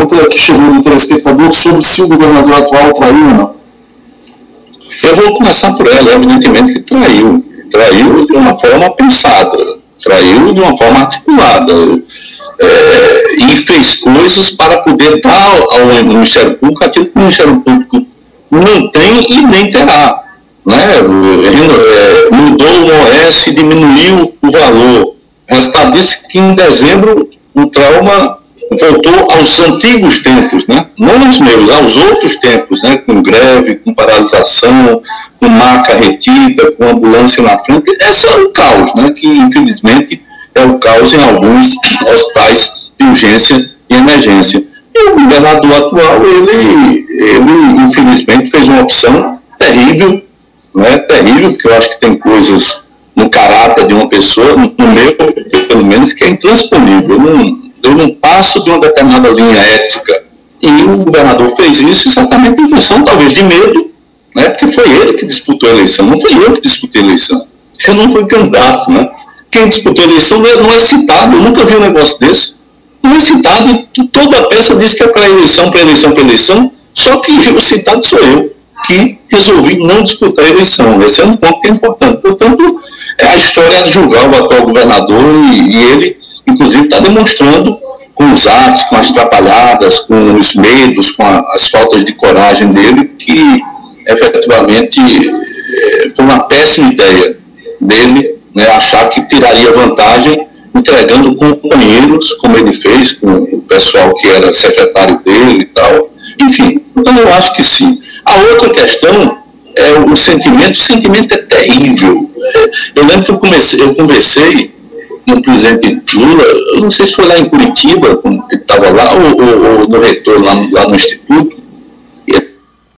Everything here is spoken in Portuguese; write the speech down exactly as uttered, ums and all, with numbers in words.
pergunta que chegou do telespectador sobre se o governador atual traiu ou não. Eu vou começar por ela, evidentemente que traiu. Traiu de uma forma pensada, traiu de uma forma articulada, é, e fez coisas para poder dar ao Ministério Público aquilo que o Ministério Público não tem e nem terá. Né? É, mudou o O S, diminuiu o valor. O resultado disse que em dezembro o trauma voltou aos antigos tempos, né? Não aos meus, aos outros tempos, né? Com greve, com paralisação, com maca retida, com ambulância na frente. Esse é o caos, né? Que infelizmente é o caos em alguns hospitais de urgência e emergência. E o governador atual, ele, ele infelizmente fez uma opção terrível, né? Terrível, porque eu acho que tem coisas no caráter de uma pessoa, no meu, pelo menos, que é intransponível. Eu não, eu não passo de uma determinada linha ética. E o governador fez isso exatamente em função, talvez, de medo, né? Porque foi ele que disputou a eleição, não fui eu que disputei a eleição. Eu não fui candidato, né? Quem disputou a eleição não é, não é citado, eu nunca vi um negócio desse. Não é citado, e toda a peça diz que é para eleição, para eleição, para eleição, só que o citado sou eu, que resolvi não disputar a eleição. Esse é um ponto que é importante. Portanto, é a história de julgar o atual governador e, e ele, inclusive, está demonstrando com os atos, com as atrapalhadas, com os medos, com a, as faltas de coragem dele, que efetivamente foi uma péssima ideia dele, né, achar que tiraria vantagem entregando companheiros, como ele fez com o pessoal que era secretário dele e tal. Enfim, então eu acho que sim. A outra questão é o sentimento. O sentimento é terrível. Eu lembro que eu, comecei, eu conversei com o presidente Lula, eu não sei se foi lá em Curitiba, quando ele estava lá, ou, ou, ou no reitor lá, lá no Instituto,